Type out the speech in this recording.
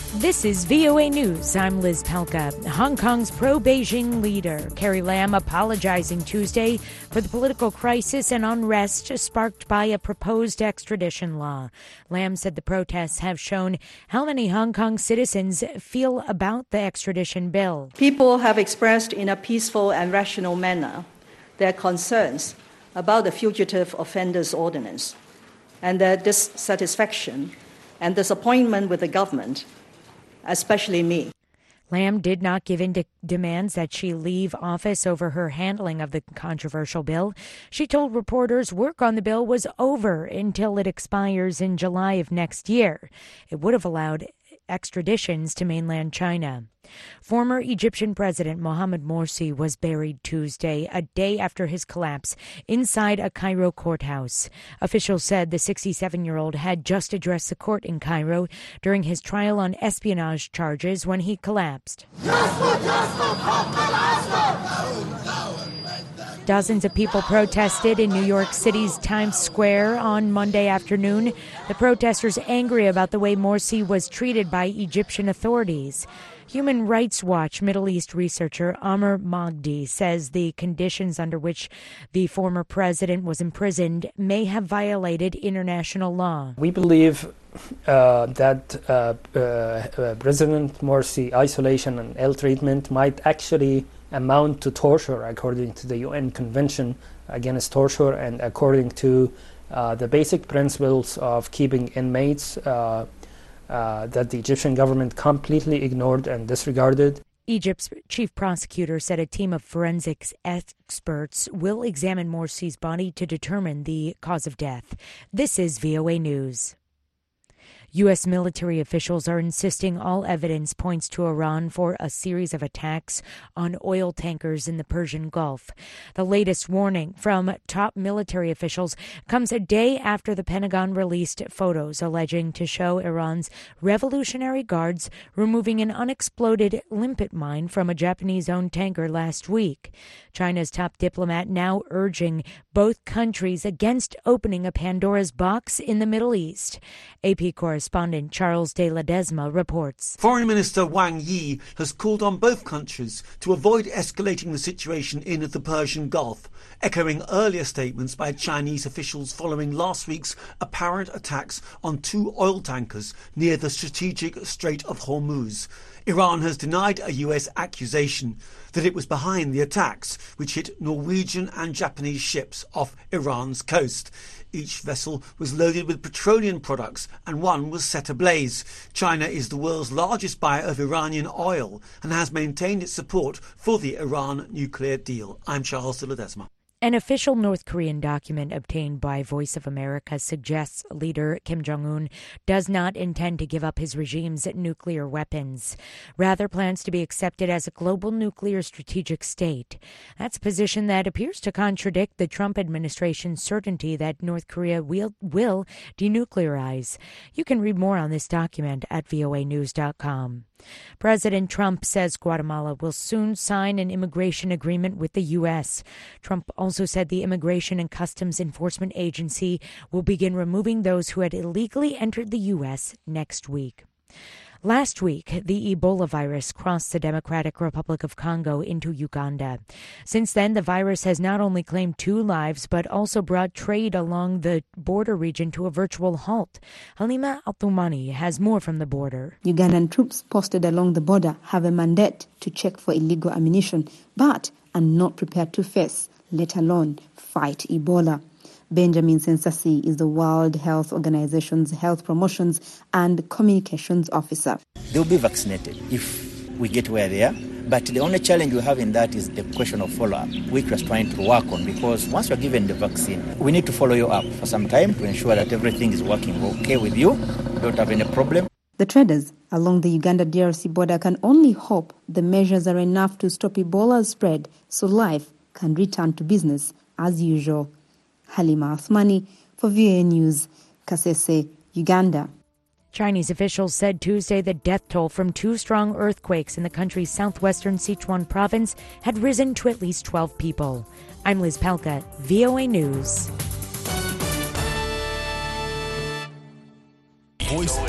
This is VOA News. I'm Liz Pelka. Hong Kong's pro-Beijing leader, Carrie Lam, apologizing Tuesday for the political crisis and unrest sparked by a proposed extradition law. Lam said the protests have shown how many Hong Kong citizens feel about the extradition bill. People have expressed in a peaceful and rational manner their concerns about the Fugitive Offenders Ordinance and their dissatisfaction and disappointment with the government, especially me. Lam did not give in to demands that she leave office over her handling of the controversial bill. She told reporters work on the bill was over until it expires in July of next year. It would have allowed extraditions to mainland China. Former Egyptian President Mohamed Morsi was buried Tuesday, a day after his collapse, inside a Cairo courthouse. Officials said the 67-year-old had just addressed the court in Cairo during his trial on espionage charges when he collapsed. Dozens of people protested in New York City's Times Square on Monday afternoon. The protesters angry about the way Morsi was treated by Egyptian authorities. Human Rights Watch Middle East researcher Amr Magdi says the conditions under which the former president was imprisoned may have violated international law. We believe that President Morsi isolation and ill treatment might actually amount to torture according to the UN Convention Against Torture and according to the basic principles of keeping inmates that the Egyptian government completely ignored and disregarded. Egypt's chief prosecutor said a team of forensics experts will examine Morsi's body to determine the cause of death. This is VOA News. U.S. military officials are insisting all evidence points to Iran for a series of attacks on oil tankers in the Persian Gulf. The latest warning from top military officials comes a day after the Pentagon released photos alleging to show Iran's Revolutionary Guards removing an unexploded limpet mine from a Japanese-owned tanker last week. China's top diplomat now urging both countries against opening a Pandora's box in the Middle East. AP correspondent Charles de Ledesma reports. Foreign Minister Wang Yi has called on both countries to avoid escalating the situation in the Persian Gulf, echoing earlier statements by Chinese officials following last week's apparent attacks on two oil tankers near the strategic Strait of Hormuz. Iran has denied a US accusation that it was behind the attacks, which hit Norwegian and Japanese ships off Iran's coast. Each vessel was loaded with petroleum products and one was set ablaze. China is the world's largest buyer of Iranian oil and has maintained its support for the Iran nuclear deal. I'm Charles de Ledesma. An official North Korean document obtained by Voice of America suggests leader Kim Jong-un does not intend to give up his regime's nuclear weapons, rather plans to be accepted as a global nuclear strategic state. That's a position that appears to contradict the Trump administration's certainty that North Korea will denuclearize. You can read more on this document at voanews.com. President Trump says Guatemala will soon sign an immigration agreement with the U.S. Trump also said the Immigration and Customs Enforcement Agency will begin removing those who had illegally entered the U.S. next week. Last week, the Ebola virus crossed the Democratic Republic of Congo into Uganda. Since then, the virus has not only claimed 2 lives, but also brought trade along the border region to a virtual halt. Halima Althumani has more from the border. Ugandan troops posted along the border have a mandate to check for illegal ammunition, but are not prepared to face, let alone fight Ebola. Benjamin Sensasi is the World Health Organization's Health Promotions and Communications Officer. They'll be vaccinated if we get where they are. But the only challenge we have in that is the question of follow-up, which we're trying to work on, because once you're given the vaccine, we need to follow you up for some time to ensure that everything is working okay with you, don't have any problem. The traders along the Uganda-DRC border can only hope the measures are enough to stop Ebola's spread so life can return to business as usual. Halima Athmani for VOA News, Kasese, Uganda. Chinese officials said Tuesday the death toll from 2 strong earthquakes in the country's southwestern Sichuan province had risen to at least 12 people. I'm Liz Pelka, VOA News.